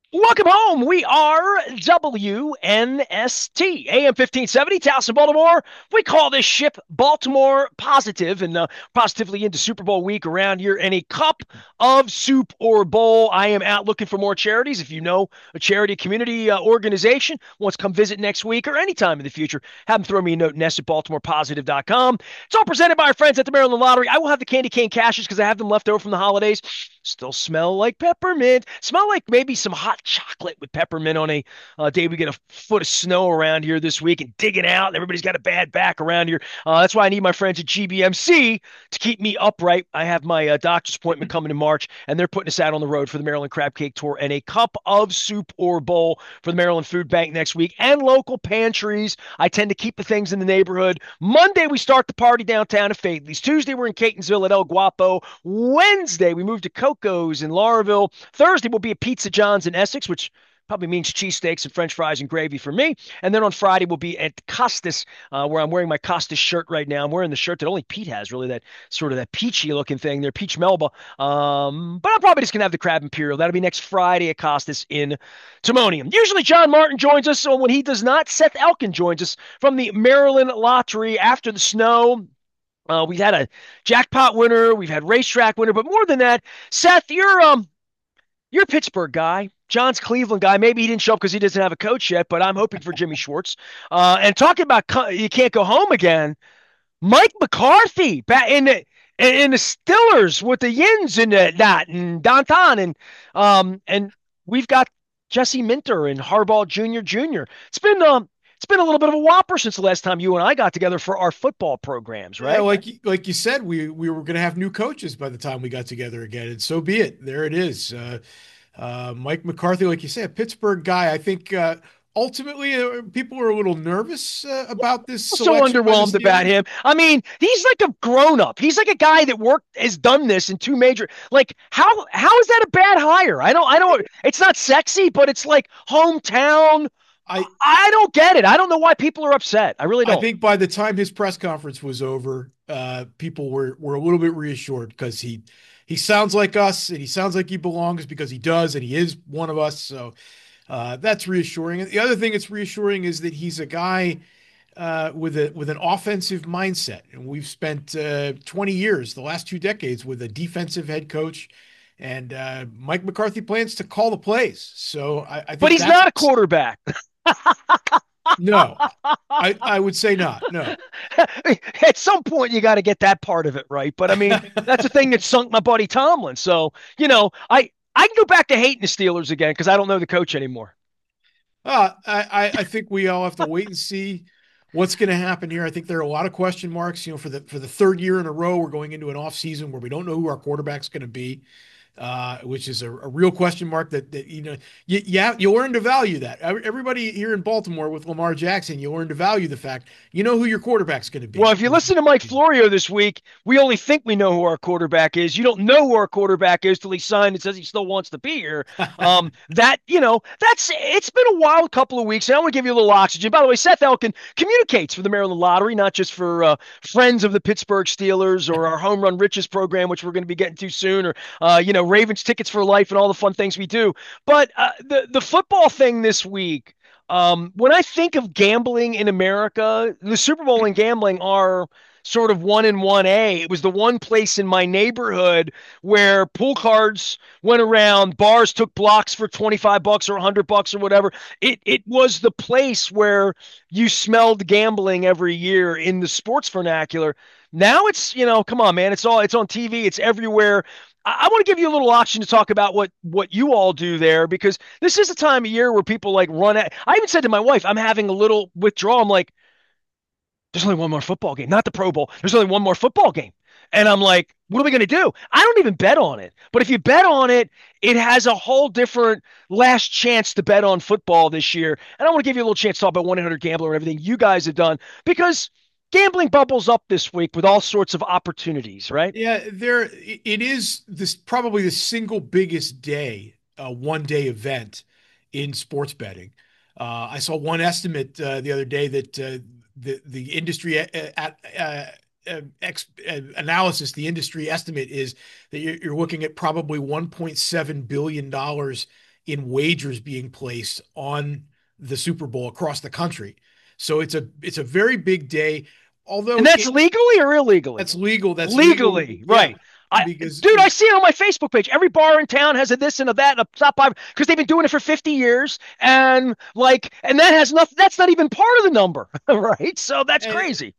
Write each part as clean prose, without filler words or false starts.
Welcome home. We are WNST, AM 1570, Towson, Baltimore. We call this ship Baltimore Positive and positively into Super Bowl week around here. And a cup of soup or bowl. I am out looking for more charities. If you know a charity community organization wants to come visit next week or anytime in the future, have them throw me a note, Ness at BaltimorePositive.com. It's all presented by our friends at the Maryland Lottery. I will have the candy cane cashes because I have them left over from the holidays. Still smell like peppermint. Smell like maybe some hot chocolate with peppermint on a day we get a foot of snow around here this week and digging out. Everybody's got a bad back around here. That's why I need my friends at GBMC to keep me upright. I have my doctor's appointment coming in March, and they're putting us out on the road for the Maryland Crab Cake Tour and a cup of soup or bowl for the Maryland Food Bank next week and local pantries. I tend to keep the things in the neighborhood. Monday, we start the party downtown at Fadley's. Tuesday, we're in Catonsville at El Guapo. Wednesday, we move to Coco's in Lauraville. Thursday will be at Pizza John's in Essex, which probably means cheesesteaks and French fries and gravy for me. And then on Friday, we'll be at Costas, where I'm wearing my Costas shirt right now. I'm wearing the shirt that only Pete has, really, that sort of that peachy looking thing there, peach melba. But I'm probably just going to have the Crab Imperial. That'll be next Friday at Costas in Timonium. Usually John Martin joins us, so when he does not, Seth Elkin joins us from the Maryland Lottery after the snow. We've had a jackpot winner, we've had racetrack winner, but more than that, Seth, you're a Pittsburgh guy. John's Cleveland guy. Maybe he didn't show up because he doesn't have a coach yet, but I'm hoping for Jimmy Schwartz. And talking about you can't go home again. Mike McCarthy back in the Stillers with the Yins and that and Danton and we've got Jesse Minter and Harbaugh Jr. It's been a little bit of a whopper since the last time you and I got together for our football programs, Yeah, right? like you said, we were going to have new coaches by the time we got together again, and so be it. There it is. Mike McCarthy, like you said, a Pittsburgh guy. I think ultimately people are a little nervous about this So selection by the underwhelmed about Steelers. him. I mean, he's like a grown up. He's like a guy that has done this in two major. Like, how is that a bad hire? I don't. It's not sexy, but it's like hometown. I I don't get it. I don't know why people are upset. I really I don't. think by the time his press conference was over, people were a little bit reassured because he sounds like us and he sounds like he belongs because he does and he is one of us. So that's reassuring. And the other thing that's reassuring is that he's a guy with an offensive mindset, and we've spent 20 years, the last 2 decades, with a defensive head coach. And Mike McCarthy plans to call the plays, so I But think he's that's not a quarterback. no. I would say not. No. At some point, you got to get that part of it right. But I mean, that's the thing that sunk my buddy Tomlin. So I can go back to hating the Steelers again because I don't know the coach anymore. I think we all have to wait and see what's going to happen here. I think there are a lot of question marks. For the third year in a row, we're going into an off season where we don't know who our quarterback's going to be, which is a real question mark that you learn to value that. Everybody here in Baltimore with Lamar Jackson, you learn to value the fact you know who your quarterback's going to Well, be. if you listen to Mike Florio this week, we only think we know who our quarterback is. You don't know who our quarterback is till he signed and says he still wants to be here. That's it's been a wild couple of weeks. And I want to give you a little oxygen. By the way, Seth Elkin communicates for the Maryland Lottery, not just for friends of the Pittsburgh Steelers or our Home Run Riches program, which we're going to be getting to soon, or Ravens tickets for life and all the fun things we do. But the football thing this week. When I think of gambling in America, the Super Bowl and gambling are sort of one in 1A. It was the one place in my neighborhood where pool cards went around, bars took blocks for 25 bucks or 100 bucks or whatever. It was the place where you smelled gambling every year in the sports vernacular. Now come on, man. It's on TV, it's everywhere. I want to give you a little option to talk about what you all do there because this is a time of year where people like run at. I even said to my wife, I'm having a little withdrawal. I'm like, there's only one more football game, not the Pro Bowl. There's only one more football game. And I'm like, what are we going to do? I don't even bet on it. But if you bet on it, it has a whole different last chance to bet on football this year. And I want to give you a little chance to talk about 1-800-GAMBLER and everything you guys have done because gambling bubbles up this week with all sorts of opportunities, right? Yeah, it is this probably the single biggest day, 1 day event in sports betting. I saw one estimate the other day that the industry analysis, the industry estimate is that you're looking at probably $1.7 billion in wagers being placed on the Super Bowl across the country. So it's a very big day. And Although that's legally or illegally? that's legal. That's legal. Legally, Yeah, right. I, because dude, I see it on my Facebook page. Every bar in town has a this and a that and a top five because they've been doing it for 50 years. And that has nothing, that's not even part of the number, right? So that's and crazy.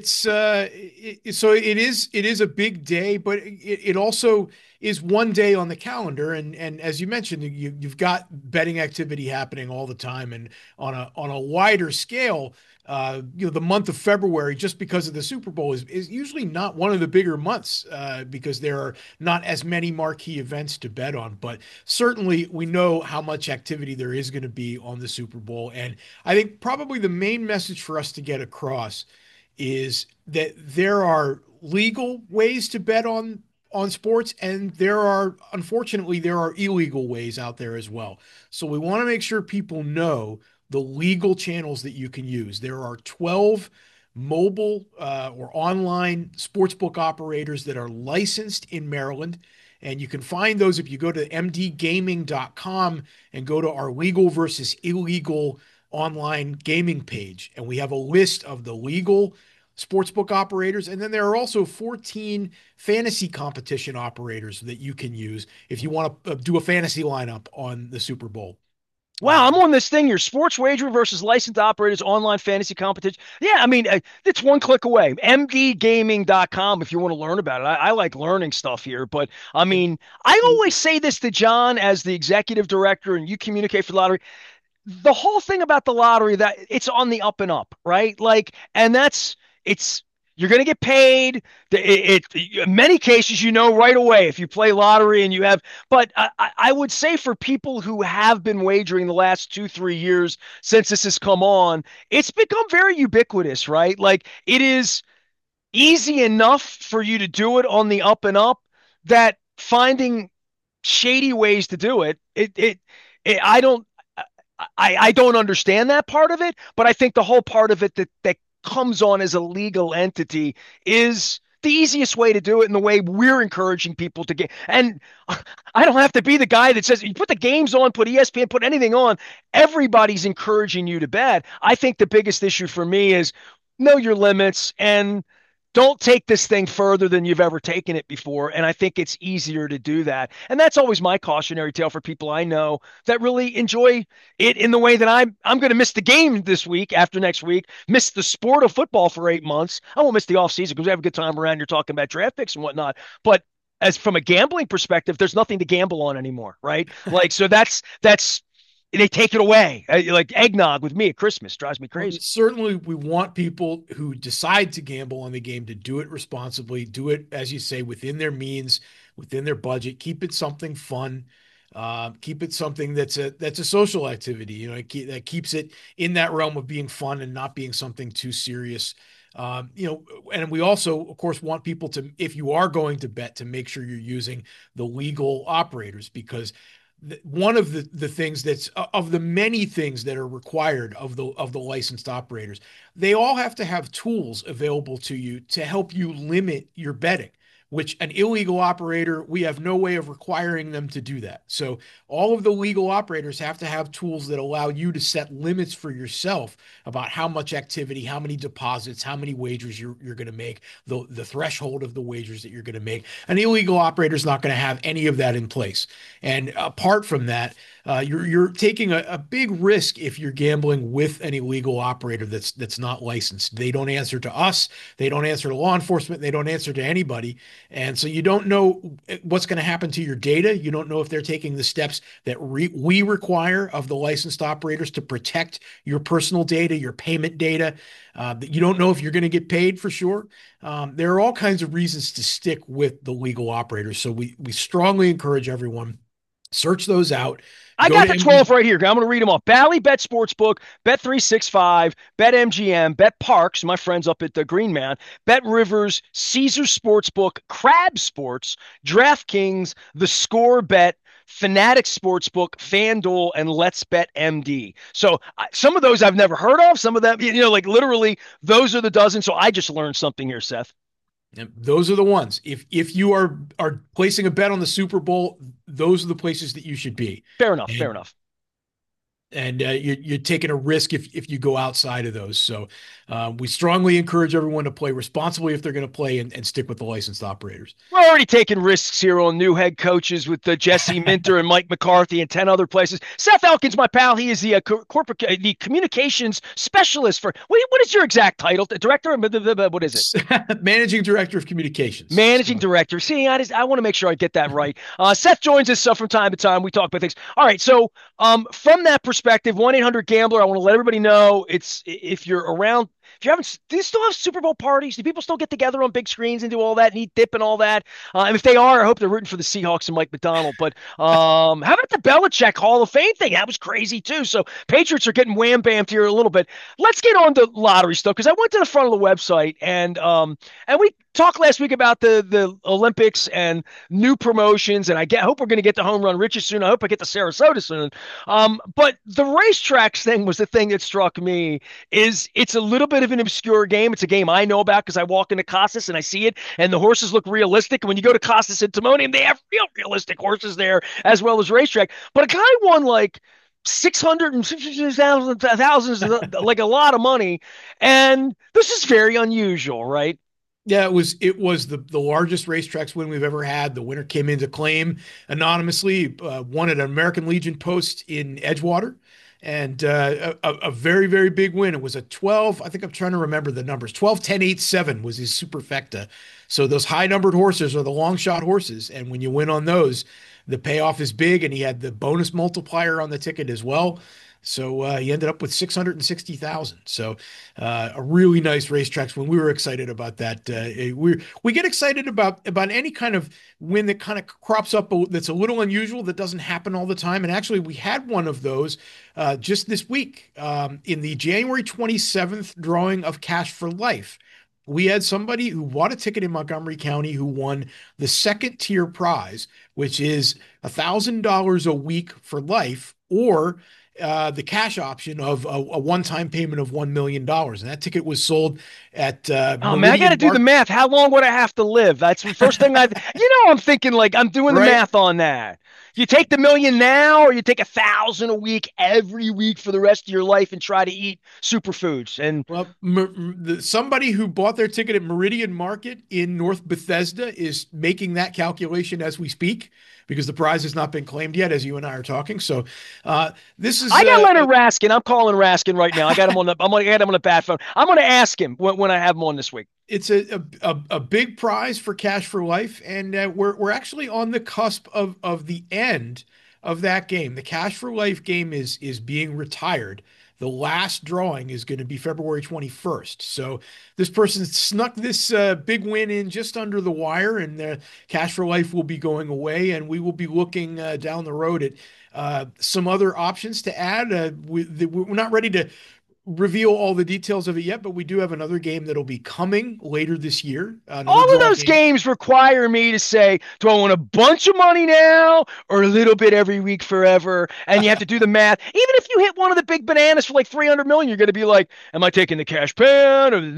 so it is a big day, but it also is one day on the calendar. And as you mentioned, you've got betting activity happening all the time, and on a wider scale. The month of February, just because of the Super Bowl, is usually not one of the bigger months because there are not as many marquee events to bet on. But certainly, we know how much activity there is going to be on the Super Bowl, and I think probably the main message for us to get across is that there are legal ways to bet on sports, and unfortunately there are illegal ways out there as well. So we want to make sure people know the legal channels that you can use. There are 12 mobile or online sportsbook operators that are licensed in Maryland. And you can find those if you go to mdgaming.com and go to our legal versus illegal online gaming page. And we have a list of the legal sportsbook operators. And then there are also 14 fantasy competition operators that you can use if you want to do a fantasy lineup on the Super Bowl. Wow, I'm on this thing. Your sports wagering versus licensed operators online fantasy competition. Yeah, I mean, it's one click away. mdgaming.com if you want to learn about it. I like learning stuff here, but I And mean, I always say this to John as the executive director, and you communicate for the lottery. The whole thing about the lottery that it's on the up and up, right? And it's you're going to get paid. In many cases, right away if you play lottery and you have. But I would say for people who have been wagering the last 2, 3 years since this has come on, it's become very ubiquitous, right? Like it is easy enough for you to do it on the up and up that finding shady ways to do it I don't. I don't understand that part of it, but I think the whole part of it that comes on as a legal entity is the easiest way to do it, and the way we're encouraging people to get. And I don't have to be the guy that says you put the games on, put ESPN, put anything on. Everybody's encouraging you to bet. I think the biggest issue for me is know your limits and don't take this thing further than you've ever taken it before. And I think it's easier to do that. And that's always my cautionary tale for people I know that really enjoy it in the way that I'm going to miss the game this week after next week, miss the sport of football for 8 months. I won't miss the offseason because we have a good time around here talking about draft picks and whatnot. But as from a gambling perspective, there's nothing to gamble on anymore, right? So that's they take it away. Like eggnog with me at Christmas drives me Well, crazy. certainly, we want people who decide to gamble on the game to do it responsibly, do it, as you say, within their means, within their budget. Keep it something fun. Keep it something that's a social activity. That keeps it in that realm of being fun and not being something too serious. And we also, of course, want people to, if you are going to bet, to make sure you're using the legal operators, because one of the things that's of the many things that are required of the licensed operators, they all have to have tools available to you to help you limit your betting, which an illegal operator, we have no way of requiring them to do that. So all of the legal operators have to have tools that allow you to set limits for yourself about how much activity, how many deposits, how many wagers you're going to make, the threshold of the wagers that you're going to make. An illegal operator is not going to have any of that in place. And apart from that, you're taking a big risk if you're gambling with an illegal operator that's not licensed. They don't answer to us. They don't answer to law enforcement. They don't answer to anybody. And so you don't know what's going to happen to your data. You don't know if they're taking the steps that we require of the licensed operators to protect your personal data, your payment data. You don't know if you're going to get paid for sure. There are all kinds of reasons to stick with the legal operators. So we strongly encourage everyone, search those out. I Go got to the MD. 12 right here. I'm going to read them off. Bally Bet Sportsbook, Bet365, Bet MGM, Bet Parks, my friends up at the Green Man, Bet Rivers, Caesar Sportsbook, Crab Sports, DraftKings, The Score Bet, Fanatics Sportsbook, FanDuel, and Let's Bet MD. So some of those I've never heard of. Some of them, like literally, those are the dozen. So I just learned something here, Seth. And those are the ones. If you are placing a bet on the Super Bowl, those are the places that you should be. Fair enough. Fair And enough. you're taking a risk if you go outside of those. So we strongly encourage everyone to play responsibly if they're going to play and stick with the licensed operators. We're already taking risks here on new head coaches with Jesse Minter and Mike McCarthy and 10 other places. Seth Elkins, my pal, he is the corporate, the communications specialist for, what is your exact title? The director? What is it? Managing Director of Communications. Managing director. See, I want to make sure I get that right. Seth joins us from time to time. We talk about things. All right. So, from that perspective, 1-800-GAMBLER, I want to let everybody know it's if you're around, if you haven't, do you still have Super Bowl parties? Do people still get together on big screens and do all that and eat dip and all that? And if they are, I hope they're rooting for the Seahawks and Mike McDonald. But how about the Belichick Hall of Fame thing? That was crazy too. So Patriots are getting wham bammed here a little bit. Let's get on to lottery stuff because I went to the front of the website and we talked last week about the Olympics and new promotions, and I hope we're going to get to home run riches soon. I hope I get to Sarasota soon. But the racetracks thing was the thing that struck me. Is it's a little bit of an obscure game. It's a game I know about because I walk into Costas and I see it, and the horses look realistic. And when you go to Costas and Timonium, they have realistic horses there as well as racetrack. But a guy won like 650,000 thousands, like a lot of money, and this is very unusual, right? Yeah, it was the largest racetracks win we've ever had. The winner came into claim anonymously, won at an American Legion post in Edgewater, and a very very big win. It was a 12. I think I'm trying to remember the numbers. 12, 10, 8, 7 was his superfecta. So those high numbered horses are the long shot horses, and when you win on those, the payoff is big. And he had the bonus multiplier on the ticket as well. So he ended up with 660,000. So a really nice racetracks when we were excited about that. We get excited about any kind of win that kind of crops up that's a little unusual that doesn't happen all the time. And actually, we had one of those just this week in the January 27th drawing of Cash for Life. We had somebody who bought a ticket in Montgomery County who won the second tier prize, which is $1,000 a week for life, or the cash option of a one-time payment of $1 million. And that ticket was sold at Oh man, I got to do the math. How long would I have to live? That's the first thing I'm thinking like I'm doing the right? math on that. You take the million now, or you take 1,000 a week every week for the rest of your life and try to eat superfoods. And Well, somebody who bought their ticket at Meridian Market in North Bethesda is making that calculation as we speak because the prize has not been claimed yet, as you and I are talking. So this is I got Leonard Raskin. I'm calling Raskin right now. I got him on the. I got him on the bat phone. I'm going to ask him when I have him on this week. it's a big prize for Cash for Life, and we're actually on the cusp of the end of that game. The Cash for Life game is being retired. The last drawing is going to be February 21st. So this person snuck this big win in just under the wire, and Cash for Life will be going away, and we will be looking down the road at some other options to add. We're not ready to reveal all the details of it yet, but we do have another game that'll be coming later this year. All of those games require me to say, do I want a bunch of money now or a little bit every week forever? And you have to do the math. Even if you hit one of the big bananas for like 300 million, you're going to be like, am I taking the cash pan or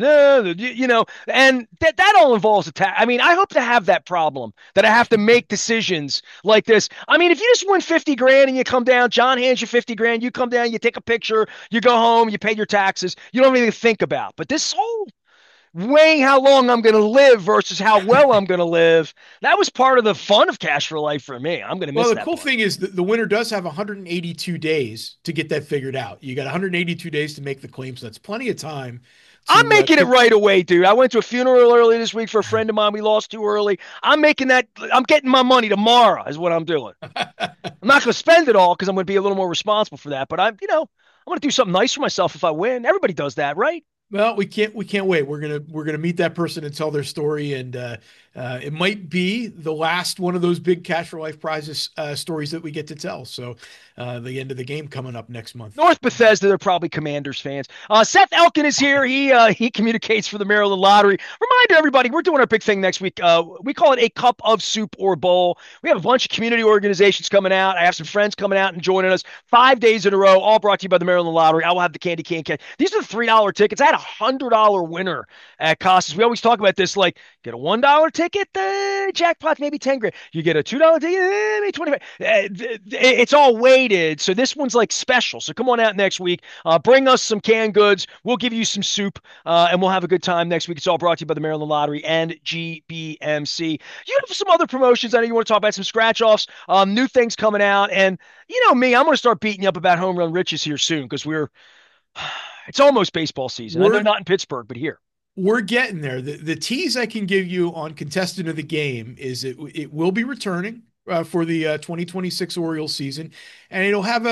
and that all involves a tax. I mean, I hope to have that problem that I have to make decisions like this. I mean, if you just win 50 grand and you come down, John hands you 50 grand, you come down, you take a picture, you go home, you pay your taxes, you don't have anything to think about. But this whole weighing how long I'm going to live versus how well I'm going to live, that was part of the fun of Cash for Life for me. I'm going to miss that. Well, the cool thing is that the winner does have 182 days to get that figured out. You got 182 days to make the claim, so that's plenty of time. I'm making it right away, dude. I went to a funeral early this week for a friend of mine. We lost too early. I'm making that. I'm getting my money tomorrow is what I'm doing. I'm not going to spend it all because I'm going to be a little more responsible for that. But I'm going to do something nice for myself if I win. Everybody does that, right? Well, we can't wait. We're gonna meet that person and tell their story and it might be the last one of those big Cash for Life prizes stories that we get to tell. So the end of the game coming up next month. North Bethesda, they're probably Commanders fans. Seth Elkin is here. He communicates for the Maryland Lottery. Remind everybody, we're doing our big thing next week. We call it a cup of soup or bowl. We have a bunch of community organizations coming out. I have some friends coming out and joining us 5 days in a row, all brought to you by the Maryland Lottery. I will have the candy cane catch. These are the $3 tickets. I had $100 winner at Costas. We always talk about this, like get a $1 ticket, the jackpot maybe 10 grand. You get a $2 ticket, maybe 25. It's all weighted, so this one's like special. So come on out next week. Bring us some canned goods. We'll give you some soup, and we'll have a good time next week. It's all brought to you by the Maryland Lottery and GBMC. You have some other promotions I know you want to talk about, some scratch offs, new things coming out. And you know me, I'm going to start beating you up about home run riches here soon because it's almost baseball season. I know We're not in Pittsburgh, but here. we're getting there. The tease I can give you on contestant of the game is it will be returning for the 2026 Orioles season, and it'll have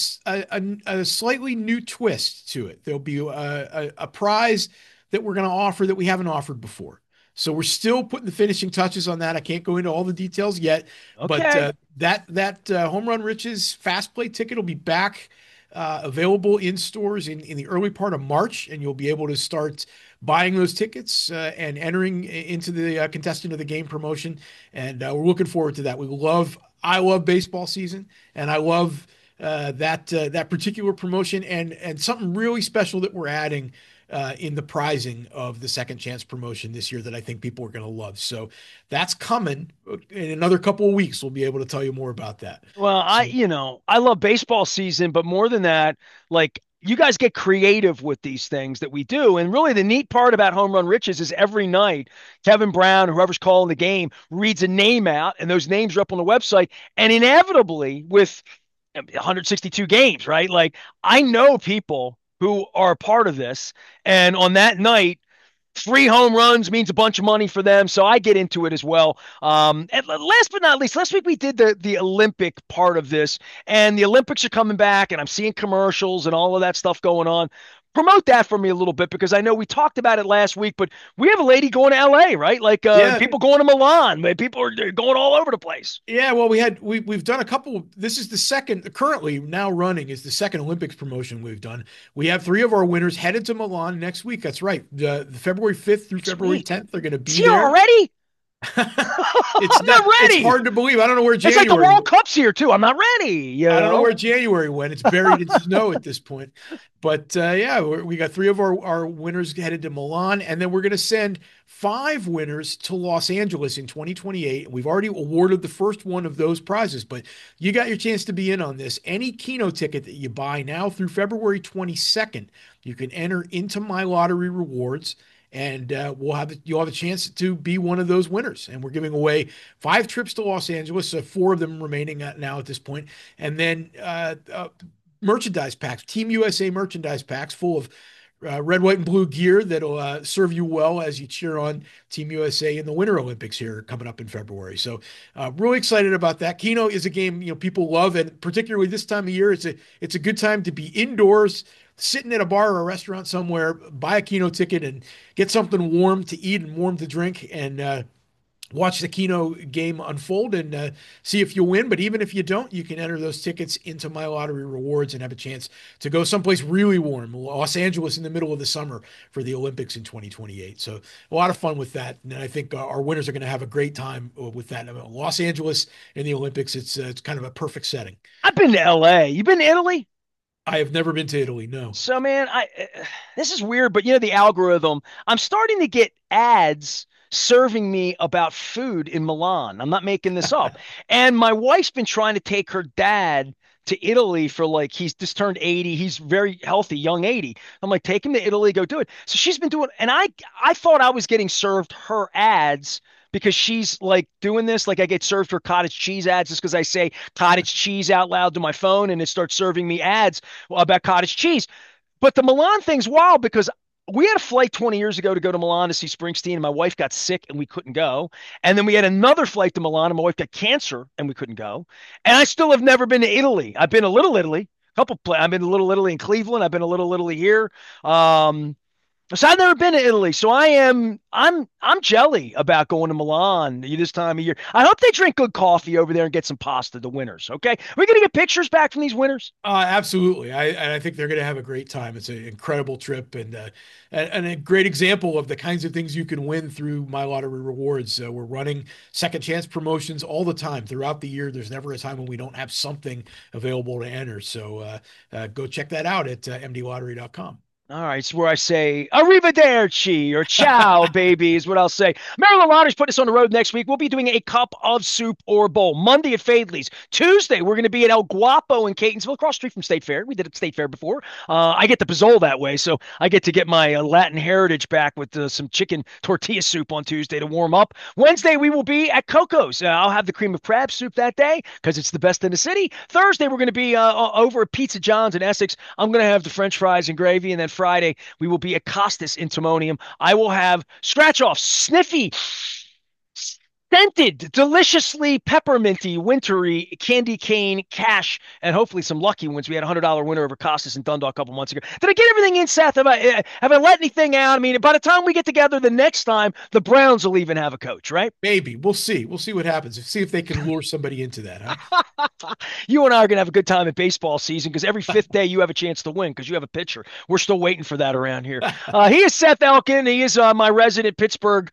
a slightly new twist to it. There'll be a prize that we're going to offer that we haven't offered before. So we're still putting the finishing touches on that. I can't go into all the details yet, but Okay. that Home Run Riches Fast Play ticket will be back available in stores in the early part of March, and you'll be able to start buying those tickets and entering into the contestant of the game promotion. And we're looking forward to that. I love baseball season, and I love that particular promotion and something really special that we're adding in the prizing of the second chance promotion this year that I think people are going to love. So that's coming in another couple of weeks. We'll be able to tell you more about that. Well, So I love baseball season, but more than that, like you guys get creative with these things that we do. And really the neat part about Home Run Riches is every night, Kevin Brown, whoever's calling the game, reads a name out, and those names are up on the website. And inevitably, with 162 games, right? Like I know people who are a part of this, and on that night, 3 home runs means a bunch of money for them. So I get into it as well. And last but not least, last week we did the Olympic part of this, and the Olympics are coming back, and I'm seeing commercials and all of that stuff going on. Promote that for me a little bit because I know we talked about it last week, but we have a lady going to LA, right? Like yeah, people going to Milan, people are going all over the place. yeah. Well, we've done a couple. This is the second currently now running is the second Olympics promotion we've done. We have three of our winners headed to Milan next week. That's right. The February 5th through February Sweet. 10th, they're going to It's be here there. already? It's I'm not. not It's ready. hard to believe. I don't know where It's like the January. World Cup's here too. I'm not ready, I don't know where January went. It's buried in snow at this point. But yeah, we got three of our winners headed to Milan, and then we're going to send five winners to Los Angeles in 2028. We've already awarded the first one of those prizes, but you got your chance to be in on this. Any Keno ticket that you buy now through February 22nd, you can enter into My Lottery Rewards. And you'll have a chance to be one of those winners. And we're giving away 5 trips to Los Angeles, so 4 of them remaining now at this point, and then merchandise packs, Team USA merchandise packs full of red, white, and blue gear that'll serve you well as you cheer on Team USA in the Winter Olympics here coming up in February. So, really excited about that. Keno is a game people love, and particularly this time of year, it's a good time to be indoors, sitting at a bar or a restaurant somewhere, buy a Keno ticket, and get something warm to eat and warm to drink, and watch the Keno game unfold and see if you win. But even if you don't, you can enter those tickets into My Lottery Rewards and have a chance to go someplace really warm, Los Angeles in the middle of the summer for the Olympics in 2028. So a lot of fun with that. And I think our winners are going to have a great time with that. I mean, Los Angeles in the Olympics, it's kind of a perfect setting. I've been to LA. You been to Italy? I have never been to Italy. No. So man, I this is weird, but the algorithm. I'm starting to get ads serving me about food in Milan. I'm not making this up. And my wife's been trying to take her dad to Italy for like he's just turned 80. He's very healthy, young 80. I'm like, take him to Italy, go do it. So she's been doing, and I thought I was getting served her ads because she's like doing this. Like I get served her cottage cheese ads just because I say cottage cheese out loud to my phone and it starts serving me ads about cottage cheese. But the Milan thing's wild because we had a flight 20 years ago to go to Milan to see Springsteen, and my wife got sick and we couldn't go. And then we had another flight to Milan, and my wife got cancer and we couldn't go. And I still have never been to Italy. I've been to Little Italy, I've been to Little Italy in Cleveland. I've been to Little Italy here. Um, So I've never been to Italy, so I'm jelly about going to Milan this time of year. I hope they drink good coffee over there and get some pasta. The winners, okay? We're gonna get pictures back from these winners. Absolutely. I think they're going to have a great time. It's an incredible trip and a great example of the kinds of things you can win through My Lottery Rewards. We're running second chance promotions all the time throughout the year. There's never a time when we don't have something available to enter. So go check that out at mdlottery.com. All right, it's where I say arrivederci or ciao, baby, is what I'll say. Maryland Lottery's putting us on the road next week. We'll be doing a cup of soup or bowl. Monday at Fadley's. Tuesday, we're going to be at El Guapo in Catonsville, across the street from State Fair. We did it at State Fair before. I get the Pizzole that way, so I get to get my Latin heritage back with some chicken tortilla soup on Tuesday to warm up. Wednesday, we will be at Coco's. I'll have the cream of crab soup that day because it's the best in the city. Thursday, we're going to be over at Pizza John's in Essex. I'm going to have the French fries and gravy, and then Friday, we will be at Costas in Timonium. I will have scratch off, sniffy, scented, deliciously pepperminty, wintry candy cane cash, and hopefully some lucky ones. We had a $100 winner over Costas and Dundalk a couple months ago. Did I get everything in, Seth? Have I let anything out? I mean, by the time we get together the next time, the Browns will even have a coach, right? Maybe we'll see. We'll see what happens. See if they can lure somebody into that, huh? You and I are going to have a good time at baseball season because every fifth day you have a chance to win because you have a pitcher. We're still waiting for that around here. He is Seth Elkin. He is my resident Pittsburgh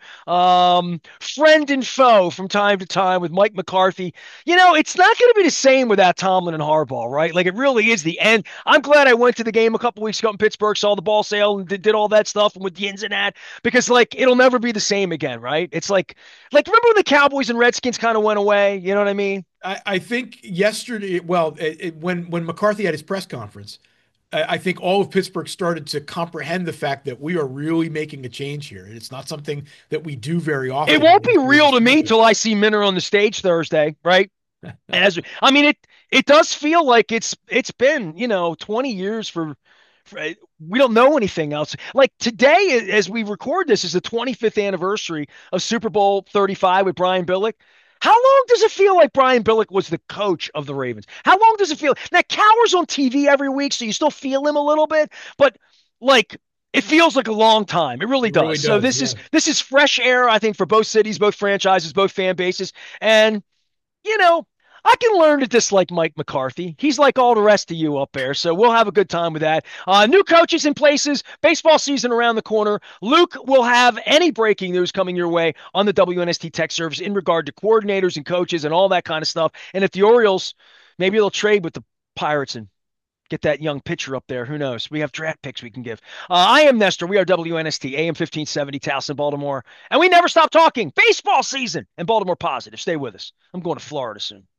friend and foe from time to time with Mike McCarthy. You know, it's not going to be the same without Tomlin and Harbaugh, right? Like it really is the end. I'm glad I went to the game a couple weeks ago in Pittsburgh, saw the ball sale and did all that stuff and with the ins and that because like it'll never be the same again, right? It's like remember when the Cowboys and Redskins kind of went away? You know what I mean? I think yesterday, well, when McCarthy had his press conference, I think all of Pittsburgh started to comprehend the fact that we are really making a change here. And it's not something that we do very It often. won't be real to me till I see Minner on the stage Thursday, right? And as I mean, it does feel like it's been 20 years for we don't know anything else. Like today, as we record this, is the 25th anniversary of Super Bowl 35 with Brian Billick. How long does it feel like Brian Billick was the coach of the Ravens? How long does it feel? Now, Cowher's on TV every week, so you still feel him a little bit, but like it feels like a long time. It really It really does. So does. this Yeah. is this is fresh air, I think, for both cities, both franchises, both fan bases, and you know, I can learn to dislike Mike McCarthy. He's like all the rest of you up there, so we'll have a good time with that. New coaches in places, baseball season around the corner. Luke will have any breaking news coming your way on the WNST Tech Service in regard to coordinators and coaches and all that kind of stuff. And if the Orioles, maybe they'll trade with the Pirates and get that young pitcher up there. Who knows? We have draft picks we can give. I am Nestor. We are WNST, AM 1570, Towson, Baltimore. And we never stop talking baseball season and Baltimore positive. Stay with us. I'm going to Florida soon.